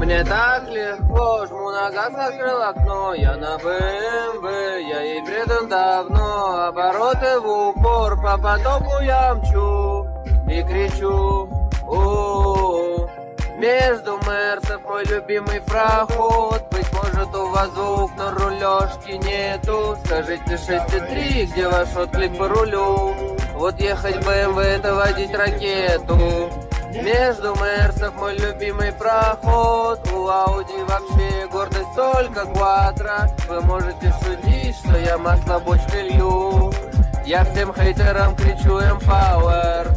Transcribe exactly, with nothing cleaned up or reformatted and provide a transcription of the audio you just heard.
Мне так легко, жму на газ, открыл окно. Я на бэ эм вэ, я ей предан давно. Обороты в упор, по потоку я мчу и кричу: о-о-о. Между мерсов мой любимый проход. Быть может у вас звук, но рулежки нету. Скажите шесть и три, где ваш отклик по рулю? Вот ехать бэ эм вэ — это водить ракету. Между мерсов мой любимый проход. У Ауди вообще гордость только квадро. Вы можете шутить, что я масло бочкой лью. Я всем хейтерам кричу: эмпауэр.